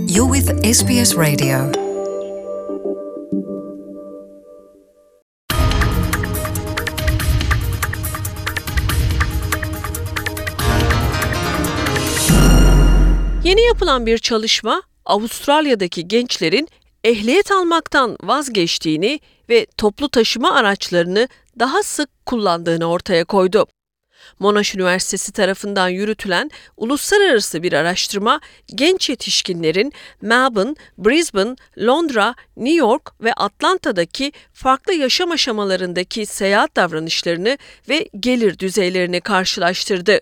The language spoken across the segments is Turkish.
You're with SBS Radio. Yeni yapılan bir çalışma, Avustralya'daki gençlerin ehliyet almaktan vazgeçtiğini ve toplu taşıma araçlarını daha sık kullandığını ortaya koydu. Monash Üniversitesi tarafından yürütülen uluslararası bir araştırma, genç yetişkinlerin Melbourne, Brisbane, Londra, New York ve Atlanta'daki farklı yaşam aşamalarındaki seyahat davranışlarını ve gelir düzeylerini karşılaştırdı.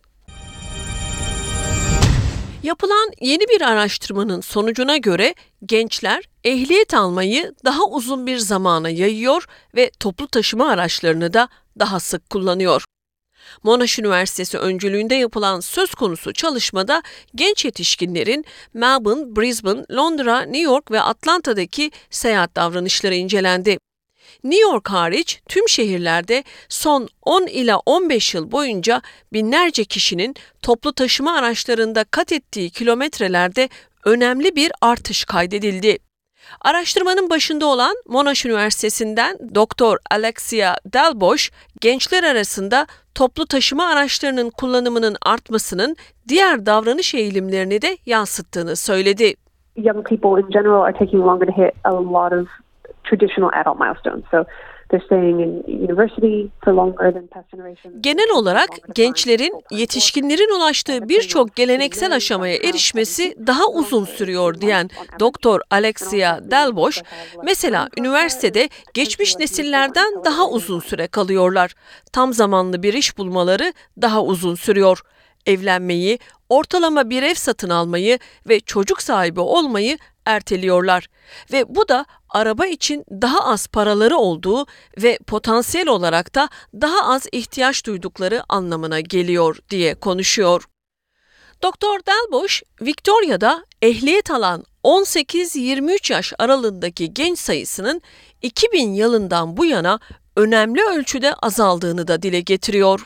Yapılan yeni bir araştırmanın sonucuna göre gençler ehliyet almayı daha uzun bir zamana yayıyor ve toplu taşıma araçlarını da daha sık kullanıyor. Monash Üniversitesi öncülüğünde yapılan söz konusu çalışmada genç yetişkinlerin Melbourne, Brisbane, Londra, New York ve Atlanta'daki seyahat davranışları incelendi. New York hariç tüm şehirlerde son 10 ila 15 yıl boyunca binlerce kişinin toplu taşıma araçlarında kat ettiği kilometrelerde önemli bir artış kaydedildi. Araştırmanın başında olan Monash Üniversitesi'nden Dr. Alexia Delbosch, gençler arasında toplu taşıma araçlarının kullanımının artmasının diğer davranış eğilimlerini de yansıttığını söyledi. Young people in general are taking longer to hit a lot of traditional adult milestones. So they're staying in university for longer than past generations. Genel olarak gençlerin yetişkinlerin ulaştığı birçok geleneksel aşamaya erişmesi daha uzun sürüyor diyen Dr. Alexia Delbosch, mesela üniversitede geçmiş nesillerden daha uzun süre kalıyorlar. Tam zamanlı bir iş bulmaları daha uzun sürüyor. Evlenmeyi, ortalama bir ev satın almayı ve çocuk sahibi olmayı erteliyorlar. Ve bu da araba için daha az paraları olduğu ve potansiyel olarak da daha az ihtiyaç duydukları anlamına geliyor diye konuşuyor. Dr. Delbosch, Victoria'da ehliyet alan 18-23 yaş aralığındaki genç sayısının 2000 yılından bu yana önemli ölçüde azaldığını da dile getiriyor.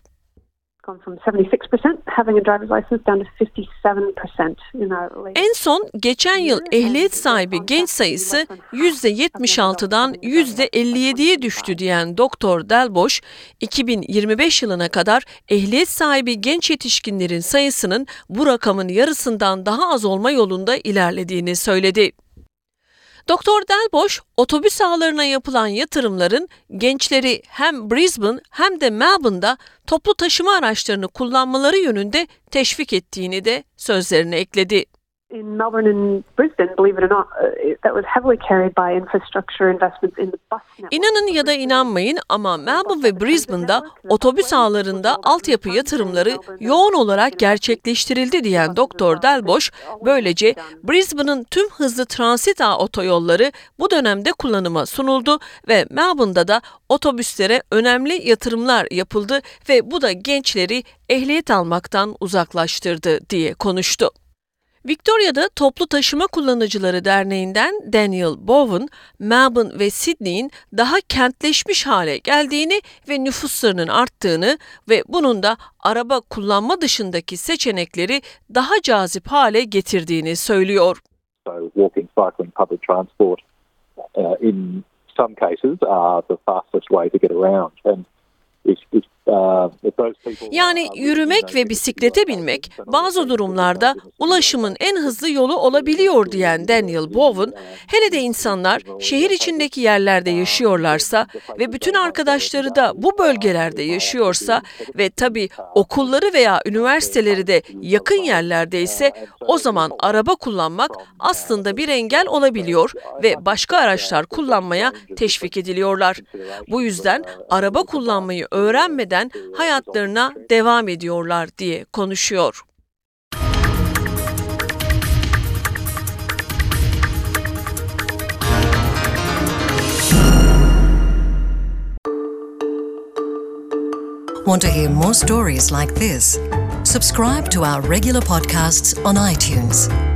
En son geçen yıl ehliyet sahibi genç sayısı %76'dan %57'ye düştü diyen Dr. Delbosch, 2025 yılına kadar ehliyet sahibi genç yetişkinlerin sayısının bu rakamın yarısından daha az olma yolunda ilerlediğini söyledi. Dr. Delbosch, otobüs ağlarına yapılan yatırımların gençleri hem Brisbane hem de Melbourne'da toplu taşıma araçlarını kullanmaları yönünde teşvik ettiğini de sözlerine ekledi. In Melbourne and Brisbane, believe it or not, that was heavily carried by infrastructure investments in the bus network. İnanın ya da inanmayın ama Melbourne ve Brisbane'da otobüs ağlarında altyapı yatırımları yoğun olarak gerçekleştirildi diyen Dr. Delbosch, böylece Brisbane'ın tüm hızlı transit ağ otoyolları bu dönemde kullanıma sunuldu ve Melbourne'da da otobüslere önemli yatırımlar yapıldı ve bu da gençleri ehliyet almaktan uzaklaştırdı diye konuştu. Victoria'da Toplu Taşıma Kullanıcıları Derneği'nden Daniel Bowen, Melbourne ve Sydney'in daha kentleşmiş hale geldiğini ve nüfuslarının arttığını ve bunun da araba kullanma dışındaki seçenekleri daha cazip hale getirdiğini söylüyor. So walking, cycling, public transport in some cases are the fastest way to get around. And yani yürümek ve bisiklete binmek bazı durumlarda ulaşımın en hızlı yolu olabiliyor diyen Daniel Bowen, hele de insanlar şehir içindeki yerlerde yaşıyorlarsa ve bütün arkadaşları da bu bölgelerde yaşıyorsa ve tabii okulları veya üniversiteleri de yakın yerlerdeyse o zaman araba kullanmak aslında bir engel olabiliyor ve başka araçlar kullanmaya teşvik ediliyorlar. Bu yüzden araba kullanmayı öğrenmeden hayatlarına devam ediyorlar diye konuşuyor. Want to hear more stories like this? Subscribe to our regular podcasts on iTunes.